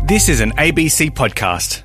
This is an ABC podcast.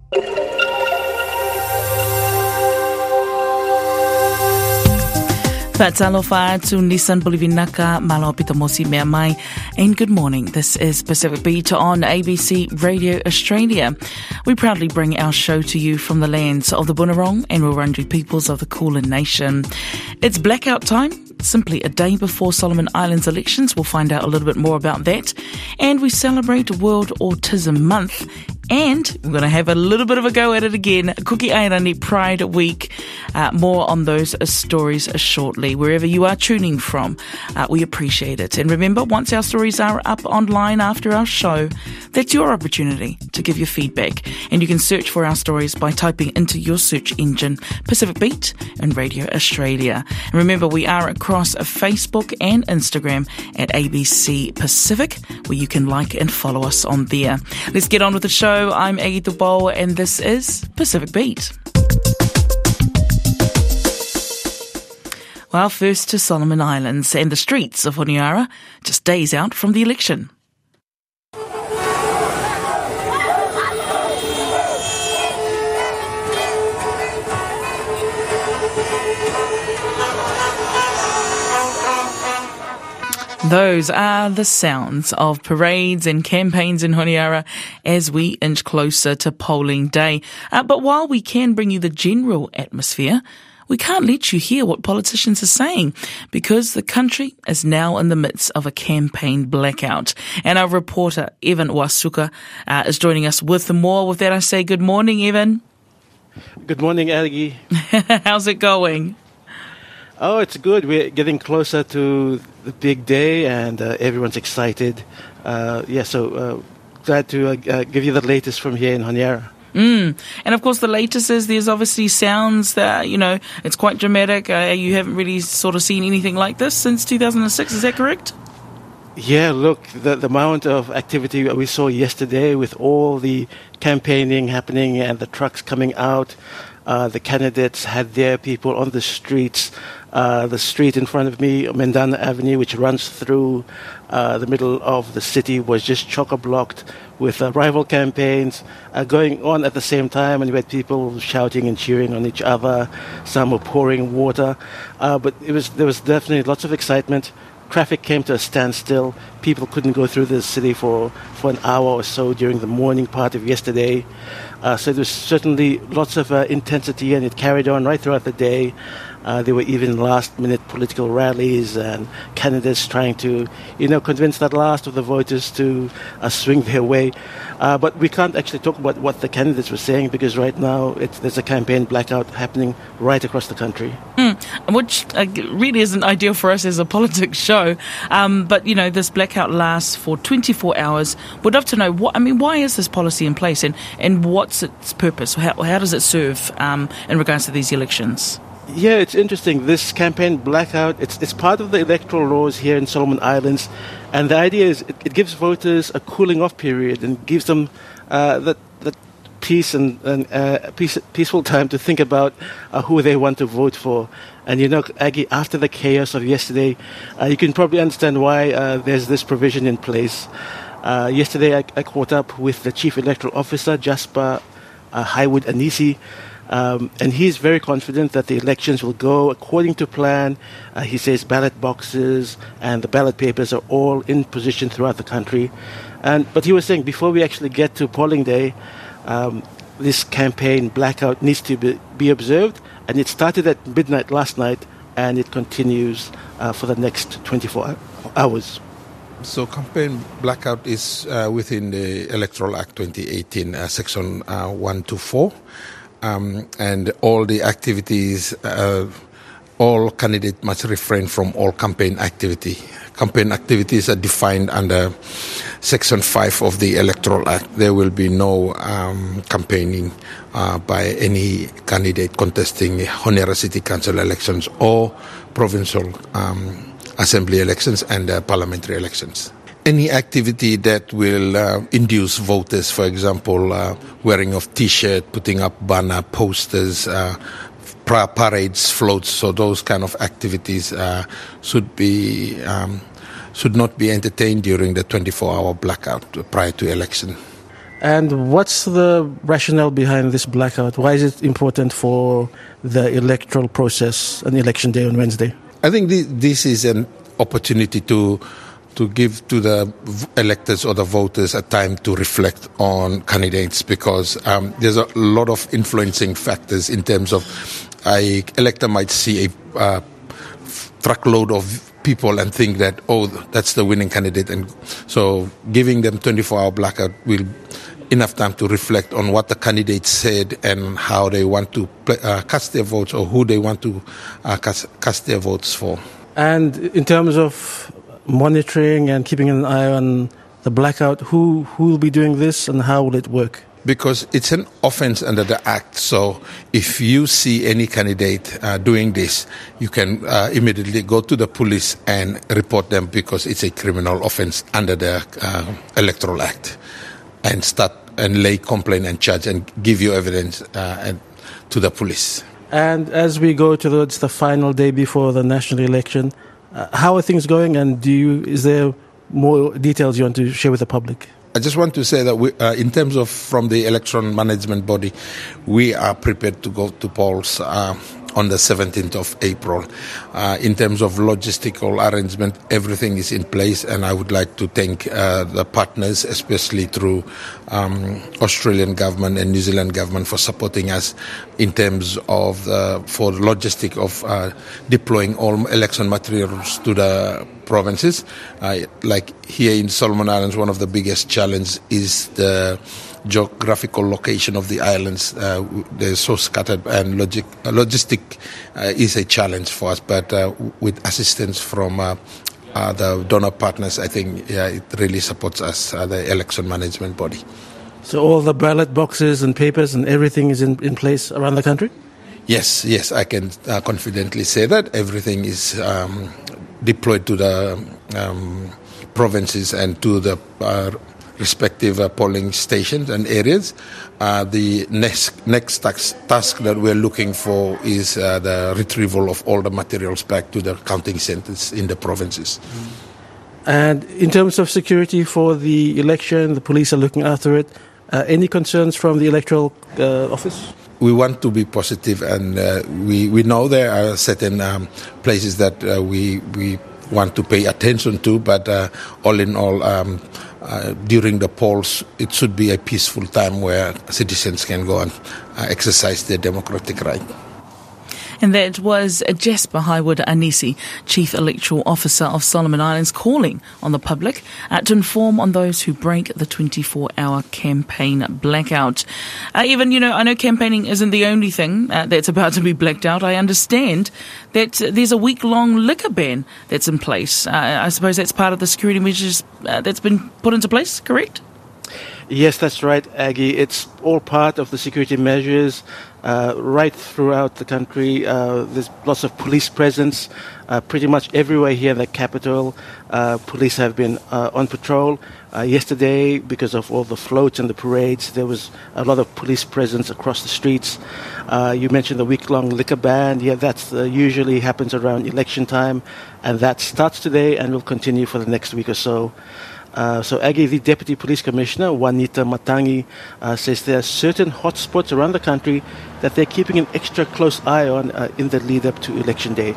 Alofa to Nissan Bolivinaka, Malopita Mosi Mea Mai, and good morning. This is Pacific Beat on ABC Radio Australia. We proudly bring our show to you from the lands of the Bunurong and Wurundjeri peoples of the Kulin Nation. It's blackout time, simply a day before Solomon Islands elections. We'll find out a little bit more about that. And we celebrate World Autism Month. And we're going to have a little bit of a go at it again. Kuki Airani Pride Week. More on those stories shortly. Wherever you are tuning from, we appreciate it. And remember, once our stories are up online after our show, that's your opportunity to give your feedback. And you can search for our stories by typing into your search engine Pacific Beat and Radio Australia. And remember, we are across Facebook and Instagram at ABC Pacific, where you can like and follow us on there. Let's get on with the show. I'm Aggie Tubo, and this is Pacific Beat. Well, first to Solomon Islands and the streets of Honiara, just days out from the election. Those are the sounds of parades and campaigns in Honiara as we inch closer to polling day. But while we can bring you the general atmosphere, we can't let you hear what politicians are saying because the country is now in the midst of a campaign blackout. And our reporter, Evan Wasuka, is joining us with more. With that, I say good morning, Evan. Good morning, Aggie. How's it going? Oh, it's good. We're getting closer to the big day, and everyone's excited. So glad to give you the latest from here in Honiara. And of course, the latest is there's obviously sounds that, it's quite dramatic. You haven't really sort of seen anything like this since 2006. Is that correct? Yeah, look, the amount of activity we saw yesterday with all the campaigning happening and the trucks coming out. The candidates had their people on the streets. The street in front of me, Mendana Avenue, which runs through the middle of the city, was just chock-a-blocked with rival campaigns going on at the same time, and you had people shouting and cheering on each other. Some were pouring water, but there was definitely lots of excitement. Traffic came to a standstill. People couldn't go through the city for an hour or so during the morning part of yesterday. So there was certainly lots of intensity, and it carried on right throughout the day. There were even last-minute political rallies and candidates trying to, convince that last of the voters to swing their way. But we can't actually talk about what the candidates were saying because right now there's a campaign blackout happening right across the country. Which really isn't ideal for us as a politics show. But, this blackout lasts for 24 hours. We'd love to know, why is this policy in place and what's its purpose? How does it serve in regards to these elections? Yeah, it's interesting. This campaign blackout, it's part of the electoral laws here in Solomon Islands. And the idea is it gives voters a cooling off period and gives them that peace and peaceful time to think about who they want to vote for. And Aggie, after the chaos of yesterday, you can probably understand why there's this provision in place. Yesterday, I caught up with the Chief Electoral Officer, Jasper Highwood Anisi, and he's very confident that the elections will go according to plan. He says ballot boxes and the ballot papers are all in position throughout the country. But he was saying before we actually get to polling day, this campaign blackout needs to be observed. And it started at midnight last night, and it continues for the next 24 hours. So campaign blackout is within the Electoral Act 2018, Section 124. And all the activities, all candidates must refrain from all campaign activity. Campaign activities are defined under Section 5 of the Electoral Act. There will be no campaigning by any candidate contesting Honiara City Council elections or provincial assembly elections and parliamentary elections. Any activity that will induce voters, for example, wearing of T-shirt, putting up banner, posters, parades, floats, so those kind of activities should not be entertained during the 24-hour blackout prior to election. And what's the rationale behind this blackout? Why is it important for the electoral process on election day on Wednesday? I think this is an opportunity to give to the electors or the voters a time to reflect on candidates, because there's a lot of influencing factors in terms of an elector might see a truckload of people and think that, oh, that's the winning candidate. And so giving them 24-hour blackout will enough time to reflect on what the candidates said and how they want to cast their votes, or who they want to cast their votes for. And in terms of monitoring and keeping an eye on the blackout, who will be doing this and how will it work? Because it's an offense under the Act, so if you see any candidate doing this, you can immediately go to the police and report them, because it's a criminal offense under the Electoral Act, and start and lay complaint and charge and give you evidence to the police. And as we go towards the final day before the national election, how are things going, and is there more details you want to share with the public? I just want to say that we, in terms of from the election management body, we are prepared to go to polls on the 17th of April. In terms of logistical arrangement, everything is in place, and I would like to thank the partners, especially through Australian government and New Zealand government, for supporting us in terms of for logistic of deploying all election materials to the provinces. Like here in Solomon Islands, one of the biggest challenges is the geographical location of the islands. They're so scattered, and logistic is a challenge for us, but with assistance from the donor partners, I think it really supports us, the election management body. So all the ballot boxes and papers and everything is in place around the country? Yes, I can confidently say that everything is deployed to the provinces and to the respective polling stations and areas. The next task that we're looking for is the retrieval of all the materials back to the counting centers in the provinces. And in terms of security for the election, the police are looking after it. Any concerns from the electoral office? We want to be positive, and we know there are certain places that we want to pay attention to, but all in all, during the polls, it should be a peaceful time where citizens can go and exercise their democratic right. And that was Jasper Highwood Anisi, Chief Electoral Officer of Solomon Islands, calling on the public to inform on those who break the 24-hour campaign blackout. I know campaigning isn't the only thing that's about to be blacked out. I understand that there's a week-long liquor ban that's in place. I suppose that's part of the security measures that's been put into place, correct? Yes, that's right, Aggie. It's all part of the security measures right throughout the country. There's lots of police presence pretty much everywhere here in the capital. Police have been on patrol. Yesterday, because of all the floats and the parades, there was a lot of police presence across the streets. You mentioned the week-long liquor ban. Yeah, that's usually happens around election time, and that starts today and will continue for the next week or so. So Aggie, the Deputy Police Commissioner, Juanita Matangi, says there are certain hotspots around the country that they're keeping an extra close eye on in the lead-up to Election Day.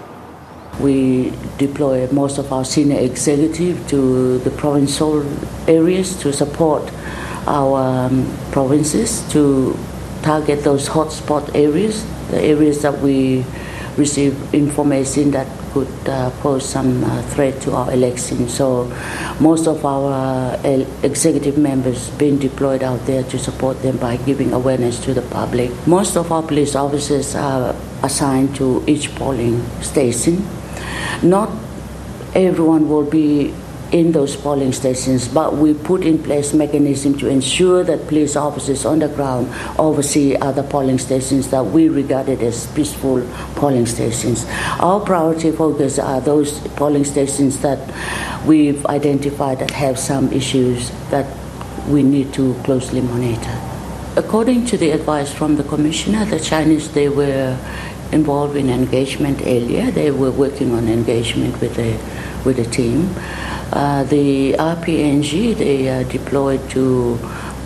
We deploy most of our senior executive to the provincial areas to support our provinces, to target those hotspot areas, the areas that we receive information that could pose some threat to our election. So most of our executive members being deployed out there to support them by giving awareness to the public. Most of our police officers are assigned to each polling station. Not everyone will be in those polling stations, but we put in place mechanism to ensure that police officers on the ground oversee other polling stations that we regarded as peaceful polling stations. Our priority focus are those polling stations that we've identified that have some issues that we need to closely monitor. According to the advice from the Commissioner, the Chinese, they were involved in engagement earlier. They were working on engagement with the team. The RPNG, they are deployed to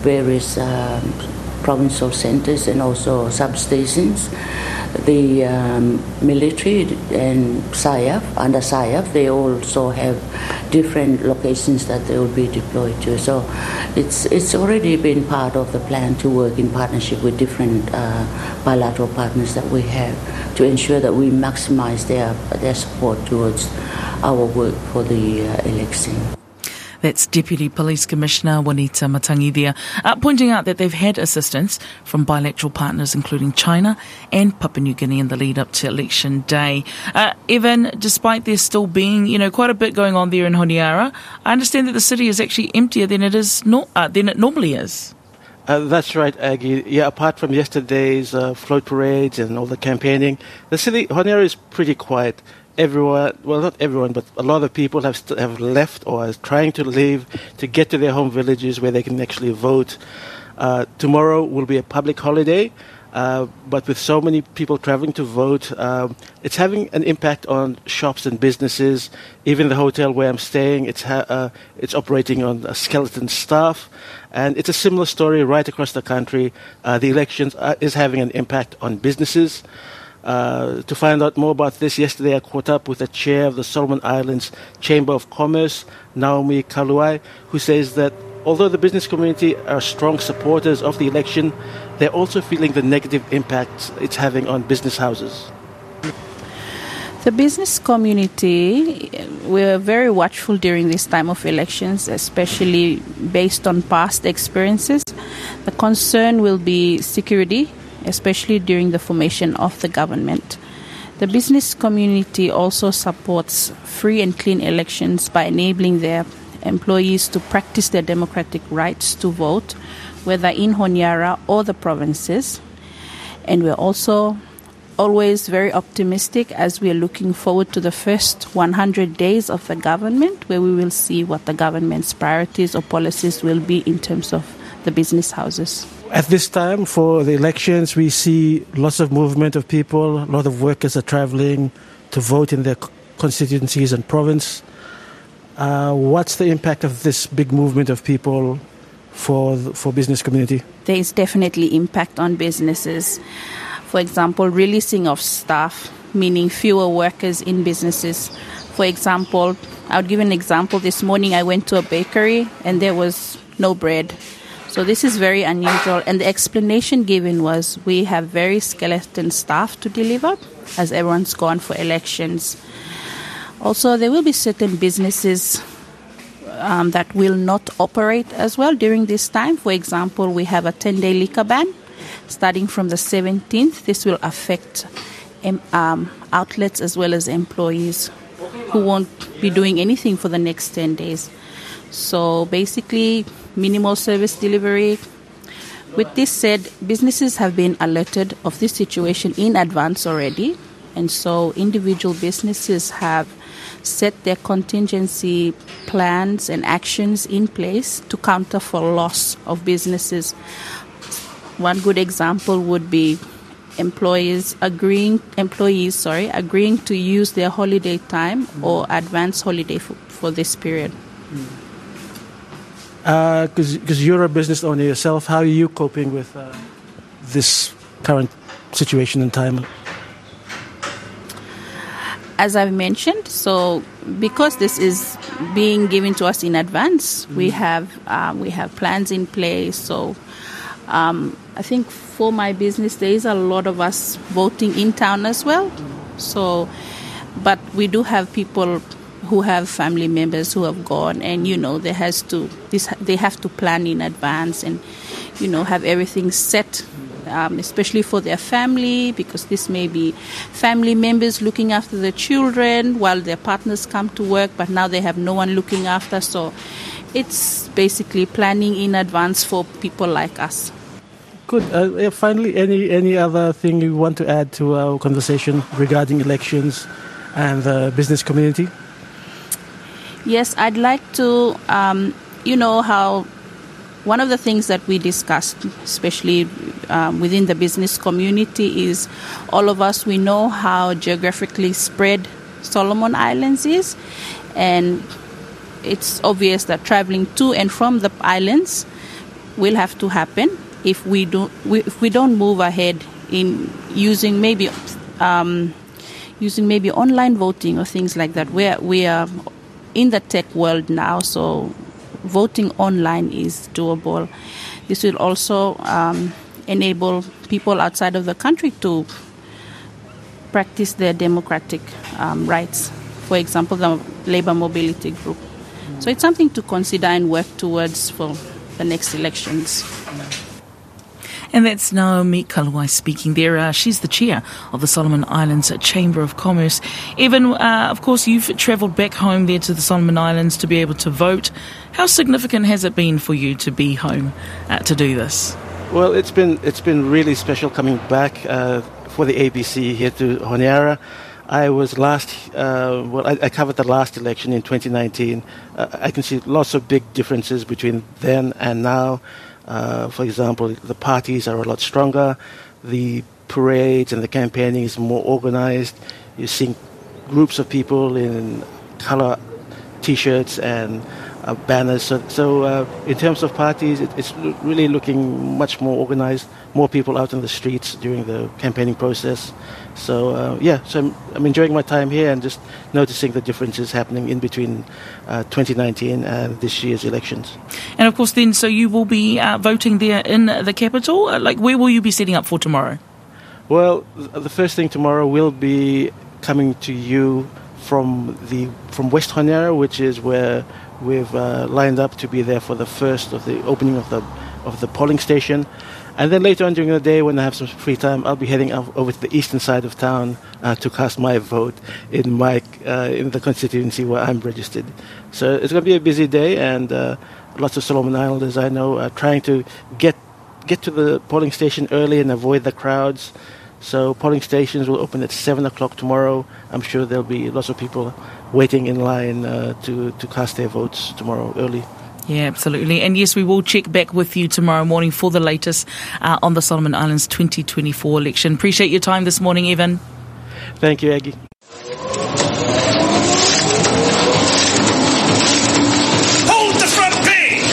various provincial centers and also substations. The military and SIAF, under SIAF, they also have different locations that they will be deployed to. So it's already been part of the plan to work in partnership with different bilateral partners that we have to ensure that we maximize their support towards our work for the election. That's Deputy Police Commissioner Juanita Matangi there, pointing out that they've had assistance from bilateral partners including China and Papua New Guinea in the lead up to election day. Evan, despite there still being, quite a bit going on there in Honiara, I understand that the city is actually emptier than it normally is. That's right, Aggie. Yeah, apart from yesterday's float parades and all the campaigning, the city, Honiara, is pretty quiet. Everyone, well, not everyone, but a lot of people have left or are trying to leave to get to their home villages where they can actually vote. Tomorrow will be a public holiday, but with so many people traveling to vote, it's having an impact on shops and businesses. Even the hotel where I'm staying, it's operating on a skeleton staff. And it's a similar story right across the country. The elections is having an impact on businesses. To find out more about this, yesterday I caught up with the chair of the Solomon Islands Chamber of Commerce, Naomi Kaluai, who says that although the business community are strong supporters of the election, they're also feeling the negative impacts it's having on business houses. The business community, we're very watchful during this time of elections, especially based on past experiences. The concern will be security, especially during the formation of the government. The business community also supports free and clean elections by enabling their employees to practice their democratic rights to vote, whether in Honiara or the provinces. And we're also always very optimistic as we are looking forward to the first 100 days of the government, where we will see what the government's priorities or policies will be in terms of the business houses. At this time for the elections, we see lots of movement of people. A lot of workers are traveling to vote in their constituencies and province. What's the impact of this big movement of people for business community? There is definitely impact on businesses. For example, releasing of staff, meaning fewer workers in businesses. For example, I'll give an example. This morning I went to a bakery and there was no bread. So this is very unusual, and the explanation given was we have very skeleton staff to deliver as everyone's gone for elections. Also, there will be certain businesses that will not operate as well during this time. For example, we have a 10-day liquor ban starting from the 17th. This will affect outlets as well as employees who won't be doing anything for the next 10 days. So basically, minimal service delivery. With this said, businesses have been alerted of this situation in advance already, and so individual businesses have set their contingency plans and actions in place to counter for loss of businesses. One good example would be employees agreeing to use their holiday time or advance holiday for this period. Because you're a business owner yourself, how are you coping with this current situation and time? As I've mentioned, so because this is being given to us in advance, we have plans in place. So I think for my business, there is a lot of us voting in town as well. So, but we do have people who have family members who have gone, and they have to plan in advance and have everything set, especially for their family, because this may be family members looking after the children while their partners come to work, but now they have no one looking after. So it's basically planning in advance for people like us. Good. Finally, any other thing you want to add to our conversation regarding elections and the business community? Yes, I'd like to, how one of the things that we discussed, especially within the business community, is all of us, we know how geographically spread Solomon Islands is. And it's obvious that traveling to and from the islands will have to happen if we don't move ahead in using maybe online voting or things like that. We are in the tech world now, so voting online is doable. This will also enable people outside of the country to practice their democratic rights. For example, the Labour Mobility Group. So it's something to consider and work towards for the next elections. And that's Naomi Kaluai speaking there. She's the chair of the Solomon Islands Chamber of Commerce. Evan, of course, you've travelled back home there to the Solomon Islands to be able to vote. How significant has it been for you to be home to do this? Well, it's been really special coming back for the ABC here to Honiara. I was I covered the last election in 2019. I can see lots of big differences between then and now. For example, the parties are a lot stronger. The parades and the campaigning is more organized. You're seeing groups of people in color T-shirts and banners. So in terms of parties, it's really looking much more organized. More people out in the streets during the campaigning process. So so I'm enjoying my time here and just noticing the differences happening in between 2019 and this year's elections. And of course then, so you will be voting there in the capital? Where will you be setting up for tomorrow? Well, the first thing tomorrow will be coming to you from West Honiara, which is where we've lined up to be there for the first of the opening of the polling station. And then later on during the day, when I have some free time, I'll be heading over to the eastern side of town to cast my vote in the constituency where I'm registered. So it's going to be a busy day, and lots of Solomon Islanders I know are trying to get to the polling station early and avoid the crowds. So polling stations will open at 7 o'clock tomorrow. I'm sure there'll be lots of people waiting in line to cast their votes tomorrow early. Yeah, absolutely. And yes, we will check back with you tomorrow morning for the latest on the Solomon Islands 2024 election. Appreciate your time this morning, Evan. Thank you, Aggie. Hold the front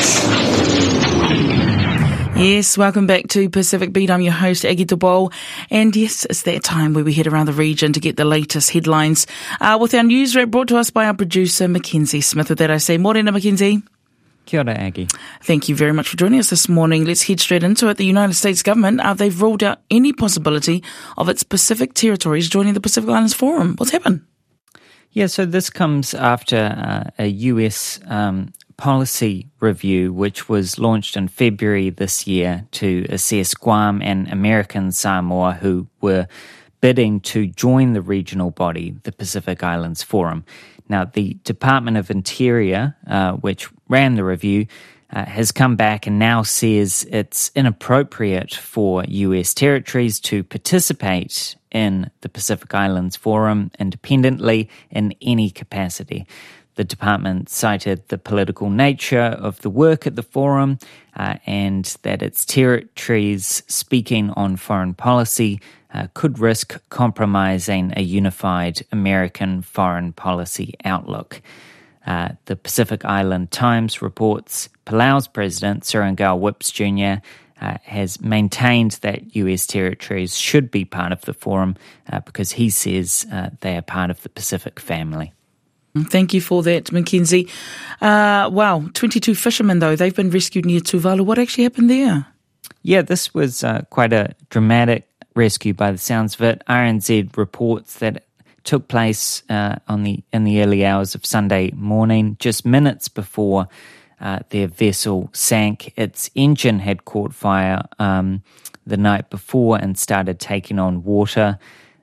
page! Yes, welcome back to Pacific Beat. I'm your host, Aggie Tobol. And yes, it's that time where we head around the region to get the latest headlines with our news wrap brought to us by our producer, Mackenzie Smith. With that, I say, morena, Mackenzie. Kia ora, Aggie. Thank you very much for joining us this morning. Let's head straight into it. The United States government, they've ruled out any possibility of its Pacific territories joining the Pacific Islands Forum. What's happened? Yeah, so this comes after a US policy review, which was launched in February this year to assess Guam and American Samoa, who were bidding to join the regional body, the Pacific Islands Forum. Now, the Department of Interior, which ran the review, has come back and now says it's inappropriate for US territories to participate in the Pacific Islands Forum independently in any capacity. The department cited the political nature of the work at the forum and that its territories speaking on foreign policy could risk compromising a unified American foreign policy outlook. The Pacific Island Times reports Palau's president, Surangao Whips Jr., has maintained that US territories should be part of the forum because he says they are part of the Pacific family. Thank you for that, Mackenzie. 22 fishermen, though, they've been rescued near Tuvalu. What actually happened there? Yeah, this was quite a dramatic rescue by the sounds of it. RNZ reports that it took place in the early hours of Sunday morning, just minutes before their vessel sank. Its engine had caught fire the night before and started taking on water.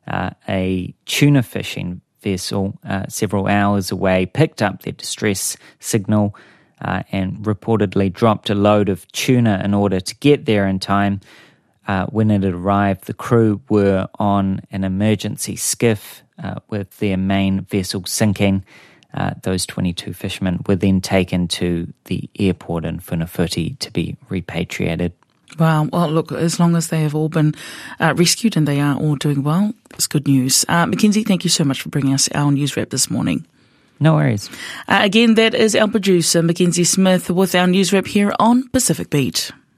A tuna fishing vessel several hours away picked up their distress signal and reportedly dropped a load of tuna in order to get there in time. When it arrived, the crew were on an emergency skiff with their main vessel sinking. Those 22 fishermen were then taken to the airport in Funafuti to be repatriated. Wow. Well, look, as long as they have all been rescued and they are all doing well, it's good news. Mackenzie, thank you so much for bringing us our news wrap this morning. No worries. Again, that is our producer, Mackenzie Smith, with our news wrap here on Pacific Beat.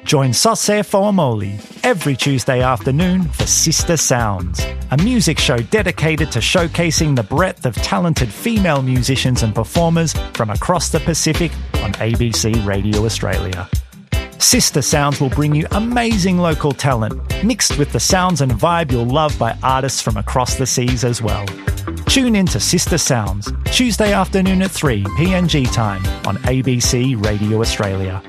Join Sose Fa'amoli every Tuesday afternoon for Sister Sounds, a music show dedicated to showcasing the breadth of talented female musicians and performers from across the Pacific on ABC Radio Australia. Sister Sounds will bring you amazing local talent, mixed with the sounds and vibe you'll love by artists from across the seas as well. Tune in to Sister Sounds, Tuesday afternoon at 3 PNG time on ABC Radio Australia.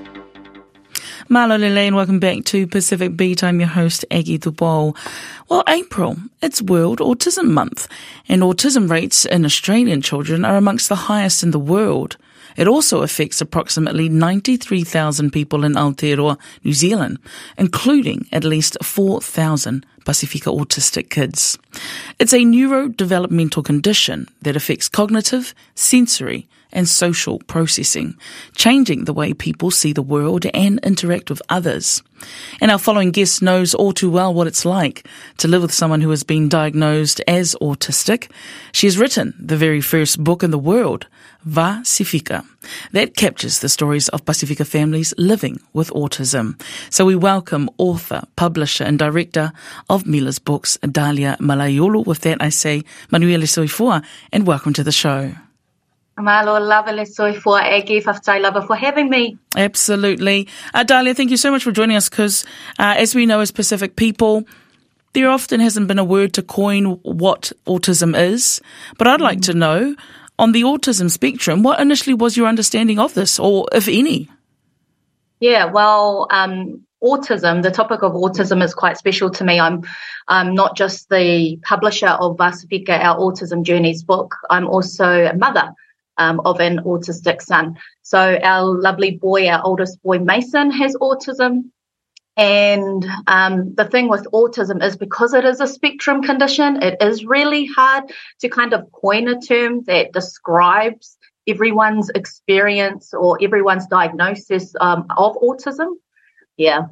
Malo Lele and welcome back to Pacific Beat. I'm your host, Aggie Dubois. Well, April, it's World Autism Month, and autism rates in Australian children are amongst the highest in the world. It also affects approximately 93,000 people in Aotearoa, New Zealand, including at least 4,000 Pacifica autistic kids. It's a neurodevelopmental condition that affects cognitive, sensory, and social processing, changing the way people see the world and interact with others. And our following guest knows all too well what it's like to live with someone who has been diagnosed as autistic. She has written the very first book in the world, Pacifica, that captures the stories of Pacifica families living with autism. So we welcome author, publisher and director of Mila's books, Dalia Malaiolo. With that I say, Manuela Soifua, and welcome to the show. Malo lavele soifua Aggie, whaftai lava for having me. Absolutely. Dalia, thank you so much for joining us because, as we know as Pacific people, there often hasn't been a word to coin what autism is. But I'd like to know, on the autism spectrum, what initially was your understanding of this, or if any? Yeah, well, autism, the topic of autism is quite special to me. I'm not just the publisher of Pacifica, our Autism Journeys book. I'm also a mother of an autistic son. So our lovely boy, our oldest boy, Mason, has autism. And the thing with autism is because it is a spectrum condition, it is really hard to kind of coin a term that describes everyone's experience or everyone's diagnosis of autism. Yeah.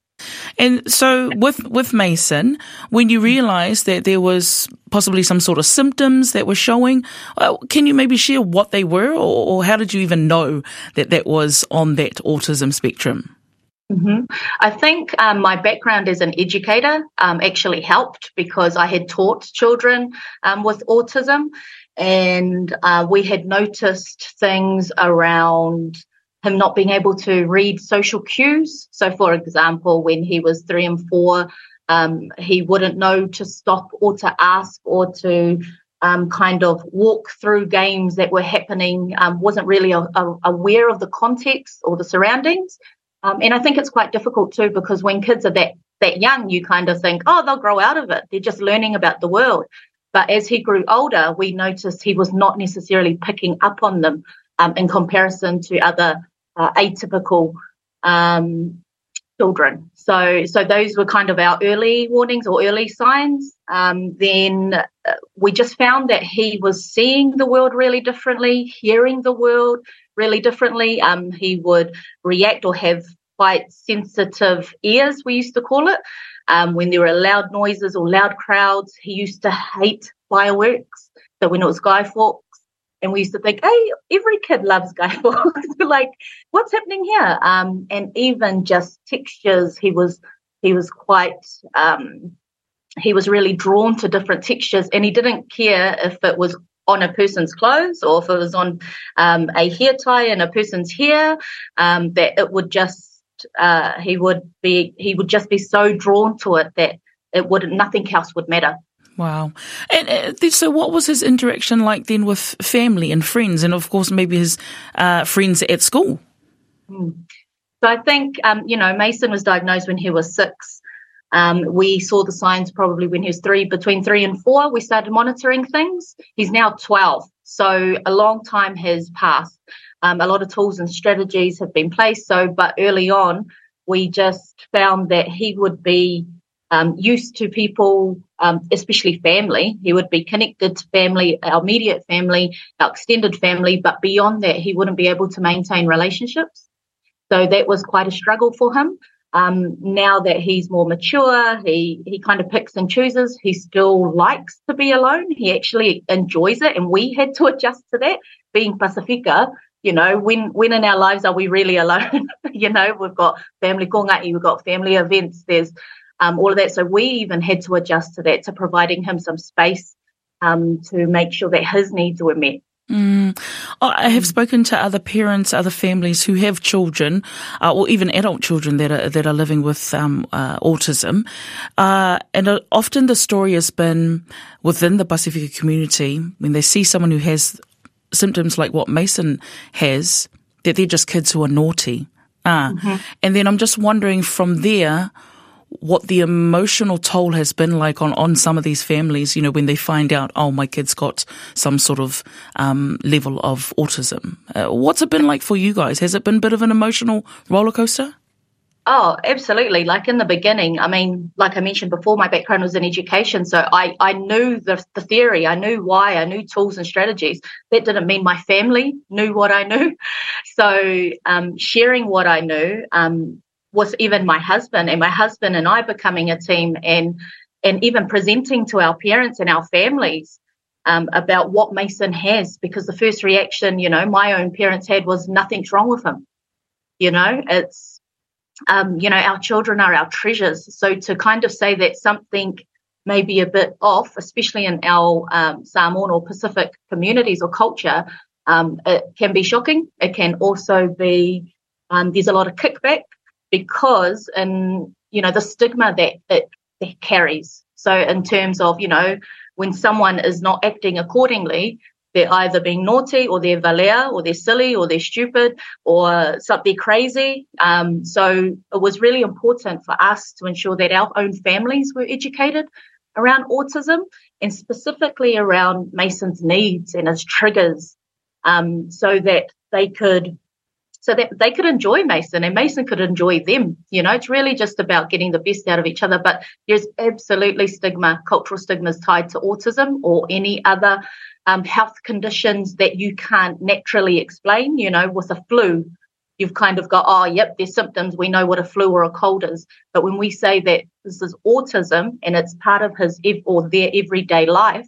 And so with Mason, when you realised that there was possibly some sort of symptoms that were showing, can you maybe share what they were, or how did you even know that that was on that autism spectrum? Mm-hmm. I think my background as an educator actually helped because I had taught children with autism, and we had noticed things around him not being able to read social cues. So, for example, when he was 3 and 4, he wouldn't know to stop or to ask or to kind of walk through games that were happening, wasn't really aware of the context or the surroundings. And I think it's quite difficult too, because when kids are that young, you kind of think, oh, they'll grow out of it. They're just learning about the world. But as he grew older, we noticed he was not necessarily picking up on them in comparison to other atypical children. So those were kind of our early warnings or early signs. Then we just found that he was seeing the world really differently, hearing the world really differently. He would react or have quite sensitive ears, we used to call it. When there were loud noises or loud crowds, he used to hate fireworks. So when it was Guy Fawkes, and we used to think, hey, every kid loves Guy Fawkes. Like, what's happening here? And even just textures, he was quite, he was really drawn to different textures, and he didn't care if it was on a person's clothes or if it was on a hair tie in a person's hair, that it would just, he would just be so drawn to it that nothing else would matter. Wow. And so what was his interaction like then with family and friends, and of course maybe his friends at school? So I think, Mason was diagnosed when he was 6. We saw the signs probably when he was between 3 and 4. We started monitoring things. He's now 12. So a long time has passed. A lot of tools and strategies have been placed. But early on, we just found that he would be used to people, especially family. He would be connected to family, our immediate family, our extended family, but beyond that, he wouldn't be able to maintain relationships. So that was quite a struggle for him. Now that he's more mature, he kind of picks and chooses. He still likes to be alone. He actually enjoys it, and we had to adjust to that. Being Pacifica, You know, when in our lives are we really alone? You know, we've got family kongai, we've got family events, there's all of that. So we even had to adjust to that, to providing him some space to make sure that his needs were met. I have spoken to other parents, other families who have children, or even adult children that are living with autism, and often the story has been within the Pasifika community when they see someone who has symptoms like what Mason has, that they're just kids who are naughty. And then I'm just wondering from there what the emotional toll has been like on some of these families, you know, when they find out, oh, my kid's got some sort of level of autism. What's it been like for you guys? Has it been a bit of an emotional roller coaster? Oh, absolutely. Like in the beginning, I mean, like I mentioned before, my background was in education. So I knew the theory, I knew why, I knew tools and strategies. That didn't mean my family knew what I knew. So sharing what I knew was even my husband and I becoming a team and even presenting to our parents and our families about what Mason has, because the first reaction, you know, my own parents had was nothing's wrong with him. You know, it's, you know, our children are our treasures. So to kind of say that something may be a bit off, especially in our Samoan or Pacific communities or culture, it can be shocking. It can also be, there's a lot of kickback because, you know, the stigma that it carries. So in terms of, you know, when someone is not acting accordingly, they're either being naughty or they're valea or they're silly or they're stupid or something crazy. So it was really important for us to ensure that our own families were educated around autism and specifically around Mason's needs and his triggers, so that they could enjoy Mason and Mason could enjoy them. You know, it's really just about getting the best out of each other. But there's absolutely cultural stigmas tied to autism or any other health conditions that you can't naturally explain. You know, with a flu, you've kind of got, oh, yep, there's symptoms. We know what a flu or a cold is. But when we say that this is autism and it's part of his or their everyday life,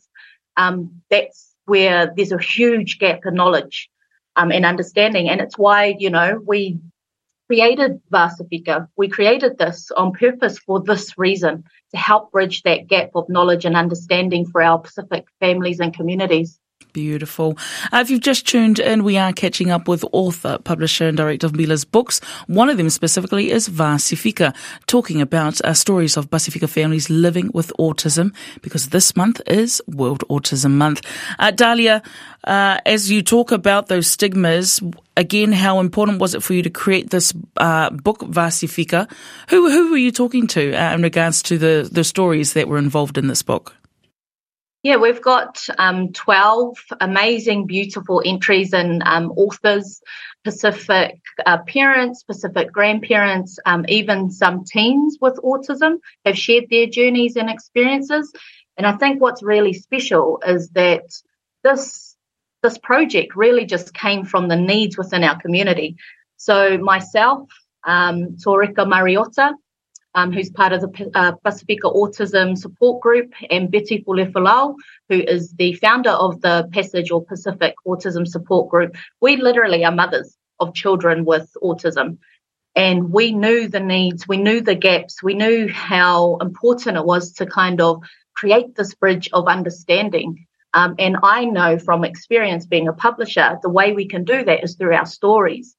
that's where there's a huge gap in knowledge and understanding. And it's why, you know, we created Pasifika. We created this on purpose for this reason, to help bridge that gap of knowledge and understanding for our Pacific families and communities. Beautiful. If you've just tuned in, we are catching up with author, publisher and director of Mila's books. One of them specifically is Pasifika, talking about stories of Pasifika families living with autism, because this month is World Autism Month. Dahlia, as you talk about those stigmas, again, how important was it for you to create this book, Pasifika? Who were you talking to in regards to the stories that were involved in this book? Yeah, we've got 12 amazing, beautiful entries and authors, Pacific parents, Pacific grandparents, even some teens with autism have shared their journeys and experiences. And I think what's really special is that this project really just came from the needs within our community. So myself, Torika Mariota, who's part of the Pasifika Autism Support Group, and Betty Pulefalau, who is the founder of the Passage or Pacific Autism Support Group. We literally are mothers of children with autism. And we knew the needs, we knew the gaps, we knew how important it was to kind of create this bridge of understanding. And I know from experience being a publisher, the way we can do that is through our stories.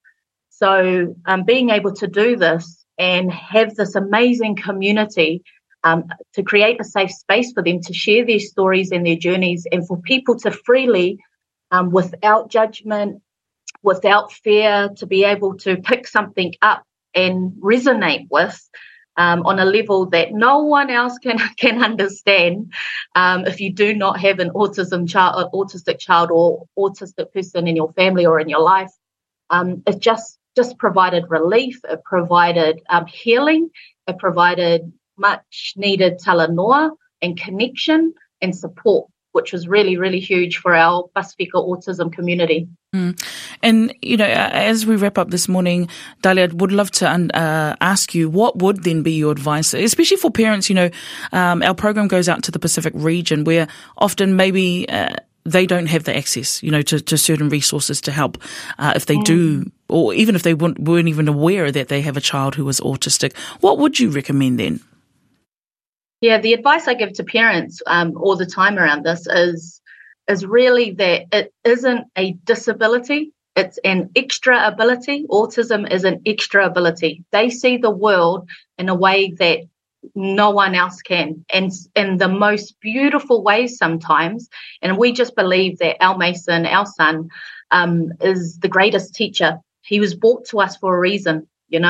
So being able to do this and have this amazing community to create a safe space for them to share their stories and their journeys, and for people to freely, without judgment, without fear, to be able to pick something up and resonate with on a level that no one else can understand if you do not have an autistic child or autistic person in your family or in your life. It just provided relief, it provided healing, it provided much needed talanoa and connection and support, which was really, really huge for our Pasifika autism community. And, you know, as we wrap up this morning, Dahlia, I would love to ask you, what would then be your advice, especially for parents? You know, our program goes out to the Pacific region where often maybe they don't have the access, to certain resources to help if they do, or even if they weren't even aware that they have a child who is autistic. What would you recommend then? Yeah, the advice I give to parents all the time around this is really that it isn't a disability, it's an extra ability. Autism is an extra ability. They see the world in a way that no one else can, and in the most beautiful ways sometimes. And we just believe that our Mason, our son, is the greatest teacher. He was brought to us for a reason,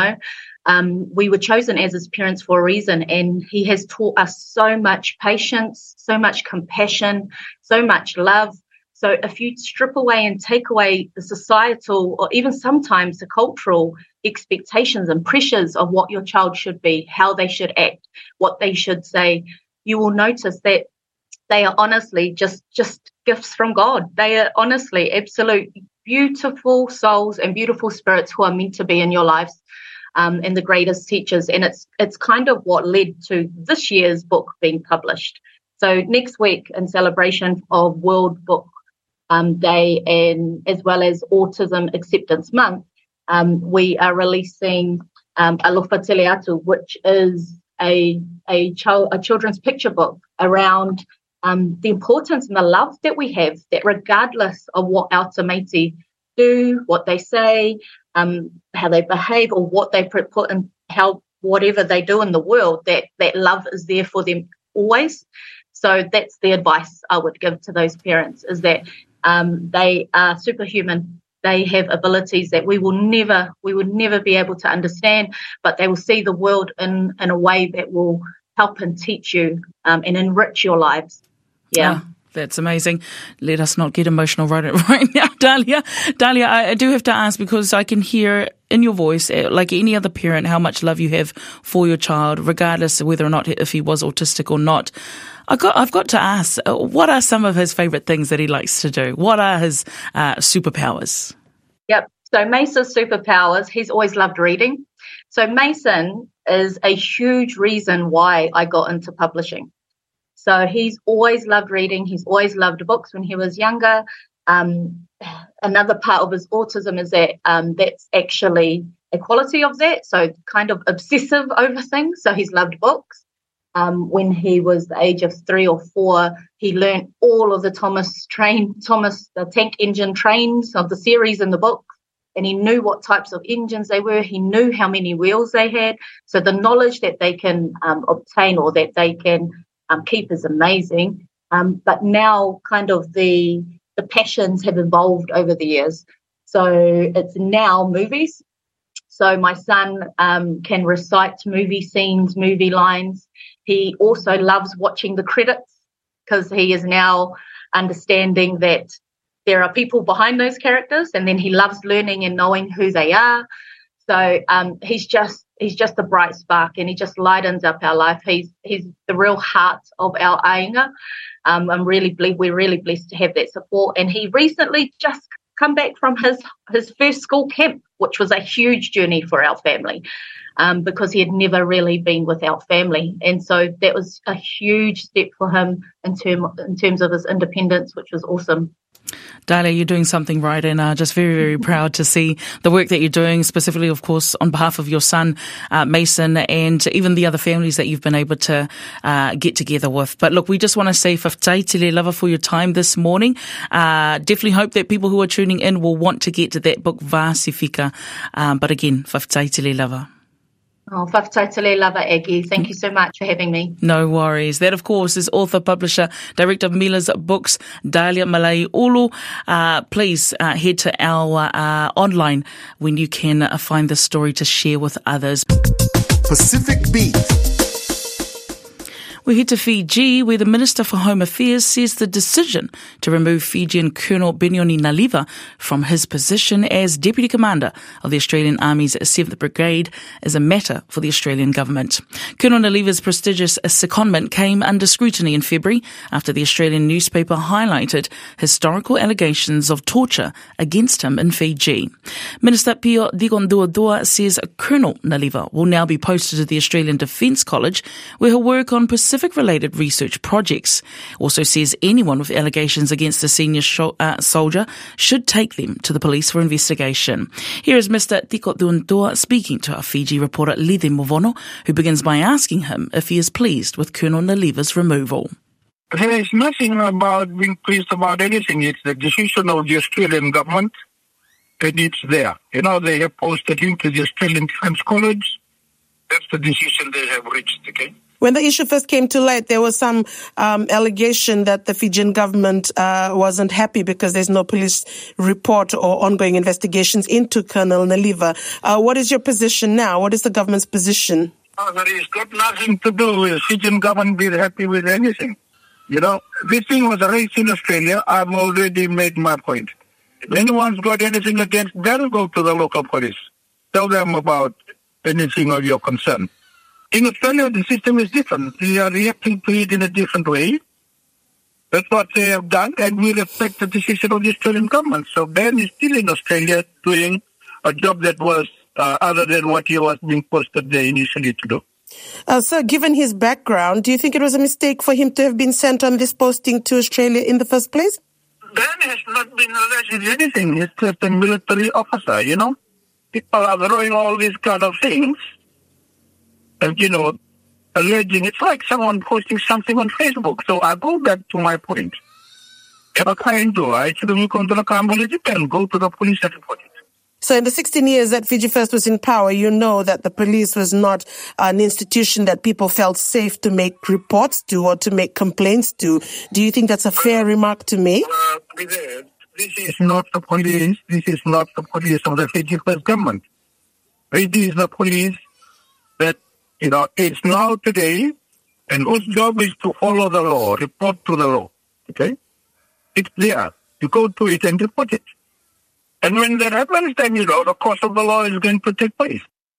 we were chosen as his parents for a reason, and he has taught us so much patience, so much compassion, so much love. So if you strip away and take away the societal, or even sometimes the cultural expectations and pressures of what your child should be, how they should act, what they should say, you will notice that they are honestly just gifts from God. They are honestly absolute beautiful souls and beautiful spirits who are meant to be in your lives, and the greatest teachers. And it's kind of what led to this year's book being published. So next week, in celebration of World Book Day, and as well as Autism Acceptance Month, we are releasing Alofa Teleatu, which is a children's picture book around the importance and the love that we have, that regardless of what our tamati do, what they say, how they behave, or what they put in, how whatever they do in the world, that love is there for them always. So that's the advice I would give to those parents, is that they are superhuman. They have abilities that we would never be able to understand, but they will see the world in a way that will help and teach you and enrich your lives. Yeah. That's amazing. Let us not get emotional right now, Dahlia. Dahlia, I do have to ask, because I can hear in your voice, like any other parent, how much love you have for your child, regardless of whether or not if he was autistic or not. I've got to ask, what are some of his favourite things that he likes to do? What are his superpowers? Yep. So Mason's superpowers, he's always loved reading. So Mason is a huge reason why I got into publishing. So he's always loved reading. He's always loved books when he was younger. Another part of his autism is that that's actually a quality of that. So kind of obsessive over things. So he's loved books. When he was the age of 3 or 4, he learnt all of the the tank engine trains of the series in the book. And he knew what types of engines they were. He knew how many wheels they had. So the knowledge that they can obtain, or that they can keep, is amazing. But now kind of the passions have evolved over the years. So it's now movies. So my son can recite movie scenes, movie lines. He also loves watching the credits, because he is now understanding that there are people behind those characters, and then he loves learning and knowing who they are. So he's just a bright spark, and he just lightens up our life. He's the real heart of our ainga. We're really blessed to have that support. And he recently just come back from his first school camp, which was a huge journey for our family, because he had never really been with our family. And so that was a huge step for him in terms of his independence, which was awesome. Dahlia, you're doing something right, and just very, very proud to see the work that you're doing, specifically, of course, on behalf of your son, Mason, and even the other families that you've been able to get together with. But look, we just want to say whaftai te le lava for your time this morning. Definitely hope that people who are tuning in will want to get to that book, Vasifika. But again, whaftai te le lava. Oh, whakatau te le lava, Aggie. Thank you so much for having me. No worries. That, of course, is author, publisher, director of Mila's Books, Dahlia Malai-Ulu. Please head to our online when you can find the story to share with others. Pacific Beat. We head to Fiji, where the Minister for Home Affairs says the decision to remove Fijian Colonel Benoni Naliva from his position as Deputy Commander of the Australian Army's 7th Brigade is a matter for the Australian government. Colonel Naliva's prestigious secondment came under scrutiny in February after the Australian newspaper highlighted historical allegations of torture against him in Fiji. Minister Pio Digonduadua says Colonel Naliva will now be posted to the Australian Defence College, where he'll work on Pacific Pacific-related research projects. Also says anyone with allegations against the senior soldier should take them to the police for investigation. Here is Mr. Tiko Duantoa speaking to our Fiji reporter Lide Movono, who begins by asking him if he is pleased with Colonel Naliva's removal. There is nothing about being pleased about anything. It's the decision of the Australian government, and it's there. You know, they have posted him to the Australian Defence College. That's the decision they have reached, okay? When the issue first came to light, there was some allegation that the Fijian government wasn't happy because there's no police report or ongoing investigations into Colonel Naliva. What is your position now? What is the government's position? That has got nothing to do with Fijian government being happy with anything. You know, this thing was raised in Australia. I've already made my point. If anyone's got anything against, they'll go to the local police. Tell them about anything of your concern. In Australia, the system is different. They are reacting to it in a different way. That's what they have done, and we respect the decision of the Australian government. So Ben is still in Australia doing a job that was other than what he was being posted there initially to do. Sir, given his background, do you think it was a mistake for him to have been sent on this posting to Australia in the first place? Ben has not been alleged with anything. He's just a military officer, you know. People are throwing all these kind of things. And, you know, alleging, it's like someone posting something on Facebook. So I go back to my point. If I can't do it, I should have gone to the Cambodian and go to the police and report it. So in the 16 years that Fiji First was in power, you know that the police was not an institution that people felt safe to make reports to or to make complaints to. Do you think that's a fair remark to make? This is not the police. This is not the police of the Fiji First government. It is the police that, you know, it's now today, and whose job is to follow the law, report to the law. Okay? It's there. You go to it and report it. And when that happens, then, you know, the course of the law is going to take place.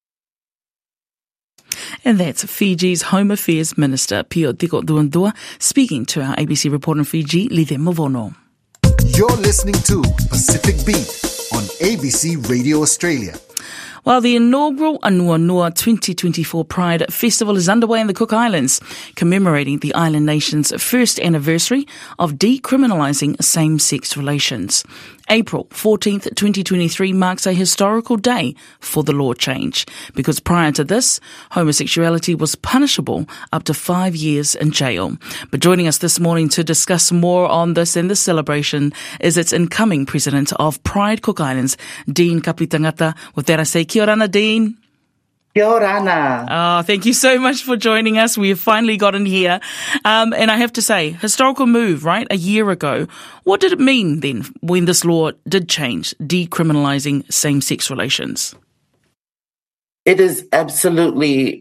And that's Fiji's Home Affairs Minister, Pio Tiko Duantoa, speaking to our ABC reporter in Fiji, Lide Movono. You're listening to Pacific Beat on ABC Radio Australia. While the inaugural Anuenua 2024 Pride Festival is underway in the Cook Islands, commemorating the island nation's first anniversary of decriminalising same-sex relations. April 14th, 2023 marks a historical day for the law change, because prior to this, homosexuality was punishable up to 5 years in jail. But joining us this morning to discuss more on this and the celebration is its incoming president of Pride Cook Islands, Dean Kapitangata. With that, I say kia ora, Dean. Kia ora. Oh, thank you so much for joining us. We have finally gotten here. And I have to say, historical move, right? A year ago. What did it mean then when this law did change, decriminalising same-sex relations? It is absolutely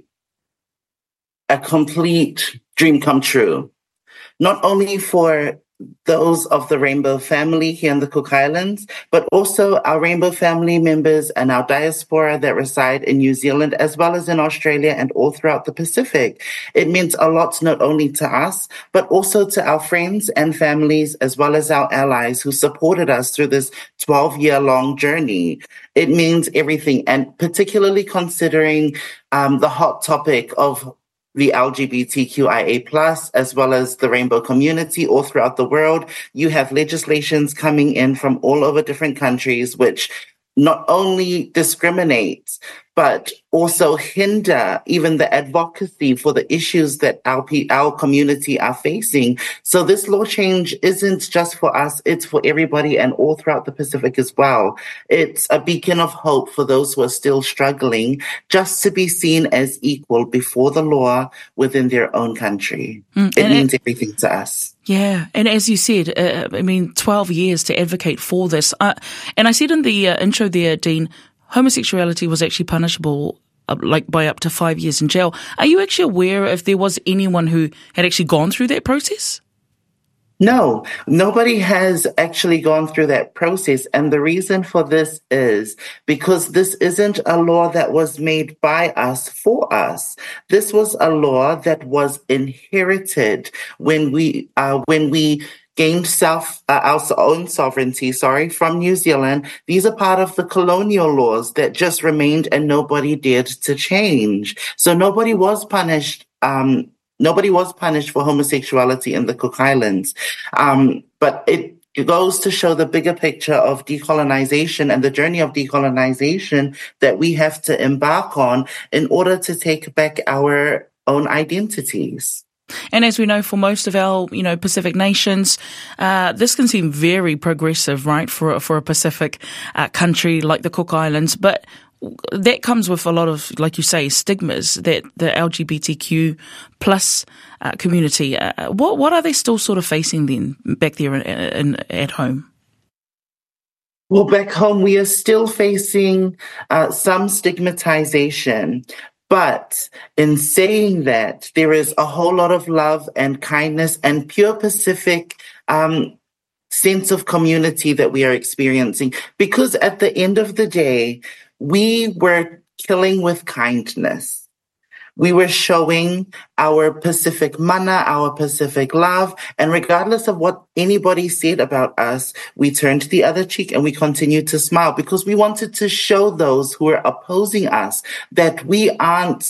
a complete dream come true. Not only for those of the Rainbow family here in the Cook Islands, but also our Rainbow family members and our diaspora that reside in New Zealand, as well as in Australia and all throughout the Pacific. It means a lot not only to us, but also to our friends and families, as well as our allies who supported us through this 12-year-long journey. It means everything, and particularly considering the hot topic of the LGBTQIA+, as well as the rainbow community all throughout the world. You have legislations coming in from all over different countries, which not only discriminate, but also hinder even the advocacy for the issues that our community are facing. So this law change isn't just for us, it's for everybody and all throughout the Pacific as well. It's a beacon of hope for those who are still struggling just to be seen as equal before the law within their own country. It means everything to us. Yeah, and as you said, 12 years to advocate for this. And I said in the intro there, Dean, homosexuality was actually punishable by up to 5 years in jail. Are you actually aware if there was anyone who had actually gone through that process? No, nobody has actually gone through that process. And the reason for this is because this isn't a law that was made by us for us. This was a law that was inherited when we gained our own sovereignty, from New Zealand. These are part of the colonial laws that just remained and nobody dared to change. So nobody was punished Nobody was punished for homosexuality in the Cook Islands. But it goes to show the bigger picture of decolonization and the journey of decolonization that we have to embark on in order to take back our own identities. And as we know, for most of our, Pacific nations, this can seem very progressive, right, for a Pacific country like the Cook Islands. But that comes with a lot of, like you say, stigmas that the LGBTQ plus community. What are they still sort of facing then back there at home? Well, back home, we are still facing some stigmatization. But in saying that, there is a whole lot of love and kindness and pure Pacific sense of community that we are experiencing. Because at the end of the day, we were killing with kindness. We were showing our Pacific mana, our Pacific love, and regardless of what anybody said about us, we turned the other cheek and we continued to smile because we wanted to show those who are opposing us that we aren't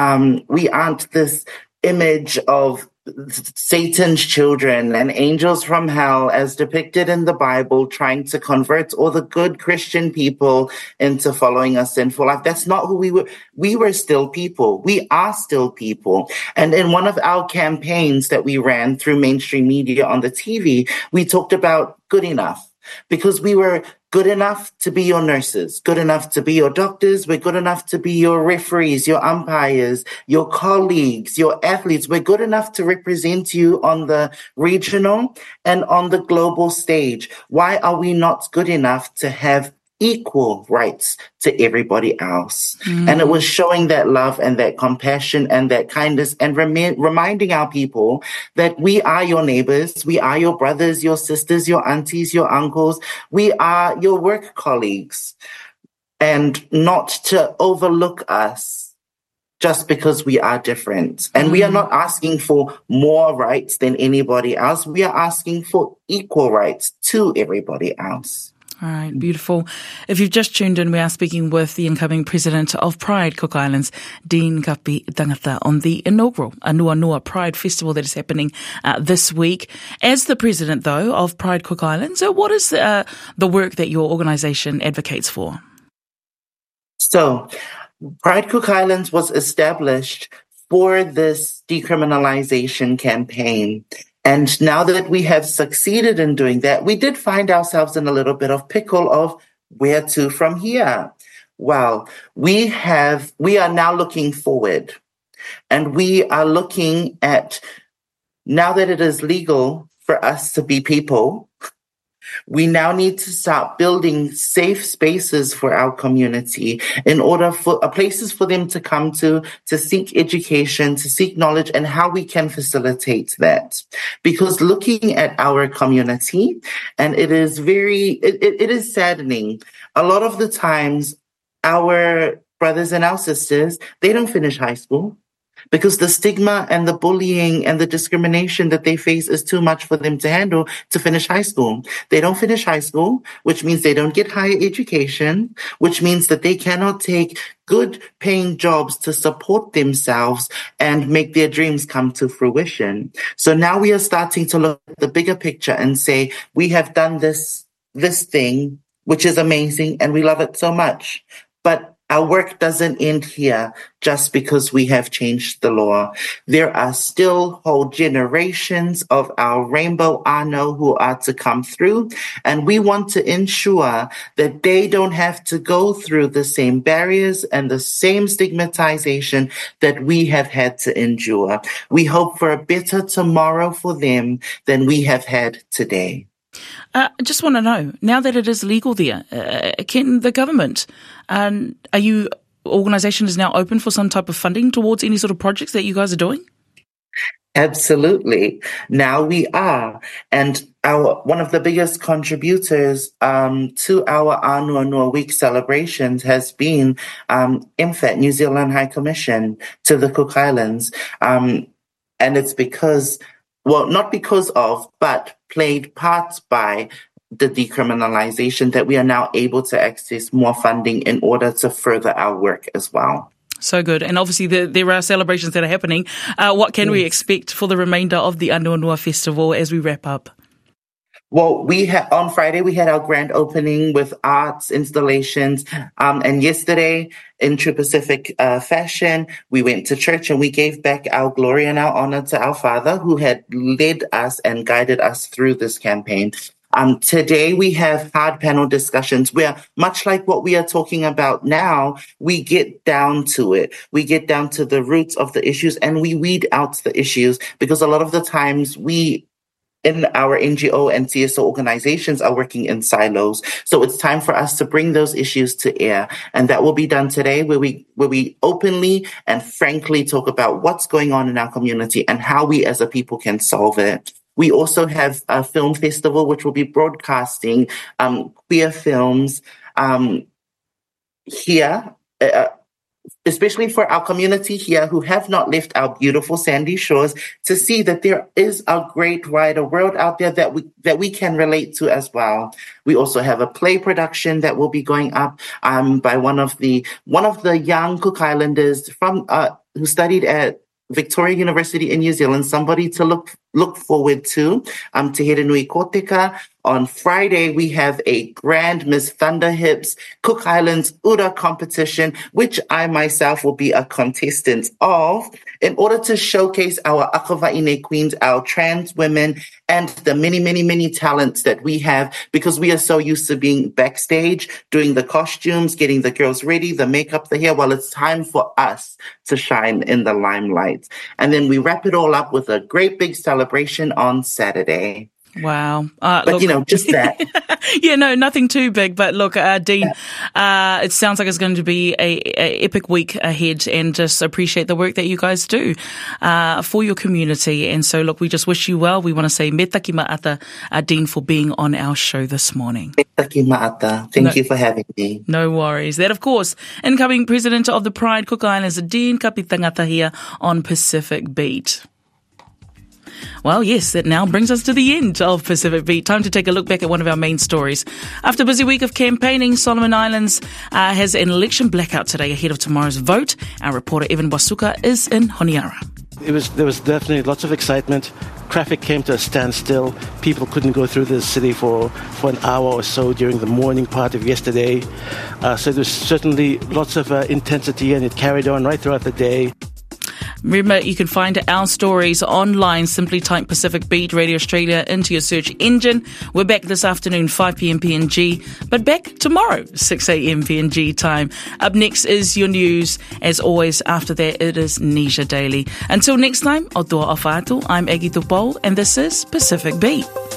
this image of Satan's children and angels from hell as depicted in the Bible, trying to convert all the good Christian people into following a sinful life. That's not who we were. We were still people. We are still people. And in one of our campaigns that we ran through mainstream media on the TV, we talked about good enough. Because we were good enough to be your nurses, good enough to be your doctors, we're good enough to be your referees, your umpires, your colleagues, your athletes. We're good enough to represent you on the regional and on the global stage. Why are we not good enough to have equal rights to everybody else? And it was showing that love and that compassion and that kindness and reminding our people that we are your neighbors, we are your brothers, your sisters, your aunties, your uncles, we are your work colleagues, and not to overlook us just because we are different. And we are not asking for more rights than anybody else. We are asking for equal rights to everybody else. All right, beautiful. If you've just tuned in, we are speaking with the incoming president of Pride Cook Islands, Dean Kapi Tangata, on the inaugural Anuanua Pride Festival that is happening this week. As the president, though, of Pride Cook Islands, what is the work that your organisation advocates for? So, Pride Cook Islands was established for this decriminalization campaign. And now that we have succeeded in doing that, we did find ourselves in a little bit of pickle of where to from here. Well, we are now looking forward, and we are looking at, now that it is legal for us to be people, we now need to start building safe spaces for our community in order for places for them to come to seek education, to seek knowledge, and how we can facilitate that. Because looking at our community, and it is it is saddening. A lot of the times, our brothers and our sisters, they don't finish high school. Because the stigma and the bullying and the discrimination that they face is too much for them to handle to finish high school. They don't finish high school, which means they don't get higher education, which means that they cannot take good paying jobs to support themselves and make their dreams come to fruition. So now we are starting to look at the bigger picture and say, we have done this thing, which is amazing, and we love it so much. But our work doesn't end here just because we have changed the law. There are still whole generations of our Rainbow Ano who are to come through, and we want to ensure that they don't have to go through the same barriers and the same stigmatization that we have had to endure. We hope for a better tomorrow for them than we have had today. I just want to know, now that it is legal there, can the government, are you organisation is now open for some type of funding towards any sort of projects that you guys are doing? Absolutely. Now we are. And one of the biggest contributors to our Anuanua Week celebrations has been MFAT, New Zealand High Commission to the Cook Islands. And it's because, well, not because of, but played parts by the decriminalization that we are now able to access more funding in order to further our work as well. So good. And obviously there are celebrations that are happening. What can we expect for the remainder of the Anuenua Festival as we wrap up? Well, on Friday, we had our grand opening with arts installations. And yesterday, in true Pacific fashion, we went to church and we gave back our glory and our honor to our Father who had led us and guided us through this campaign. Today, we have hard panel discussions where, much like what we are talking about now, we get down to it. We get down to the roots of the issues and we weed out the issues, because a lot of the times we in our NGO and CSO organizations are working in silos. So it's time for us to bring those issues to air. And that will be done today, where we openly and frankly talk about what's going on in our community and how we as a people can solve it. We also have a film festival, which will be broadcasting queer films here, especially for our community here who have not left our beautiful sandy shores, to see that there is a great wider world out there that we can relate to as well. We also have a play production that will be going up by one of the young Cook Islanders from who studied at Victoria University in New Zealand, somebody to look forward to Te Here Nui Koteka. On Friday, we have a grand Miss Thunder Hips Cook Islands Ura competition, which I myself will be a contestant of, in order to showcase our Akawa'ine queens, our trans women, and the many, many, many talents that we have, because we are so used to being backstage, doing the costumes, getting the girls ready, the makeup, the hair. Well, it's time for us to shine in the limelight. And then we wrap it all up with a great big celebration on Saturday. Wow. But, look, just that. Yeah, no, nothing too big. But look, Dean, it sounds like it's going to be a epic week ahead, and just appreciate the work that you guys do for your community. And so, look, we just wish you well. We want to say me taki ma'ata, Dean, for being on our show this morning. Me taki ma'ata. Thank you for having me. No worries. That, of course, incoming president of the Pride Cook Islands, Dean Kapitangata, here on Pacific Beat. Well, yes, that now brings us to the end of Pacific Beat. Time to take a look back at one of our main stories. After a busy week of campaigning, Solomon Islands has an election blackout today ahead of tomorrow's vote. Our reporter Evan Wasuka is in Honiara. There was definitely lots of excitement. Traffic came to a standstill. People couldn't go through the city for an hour or so during the morning part of yesterday. So there's certainly lots of intensity, and it carried on right throughout the day. Remember, you can find our stories online. Simply type Pacific Beat Radio Australia into your search engine. We're back this afternoon, 5 p.m. PNG, but back tomorrow, 6 a.m. PNG time. Up next is your news. As always, after that, it is Nisha Daily. Until next time, o toa awhātu, I'm Egi Tupou, and this is Pacific Beat.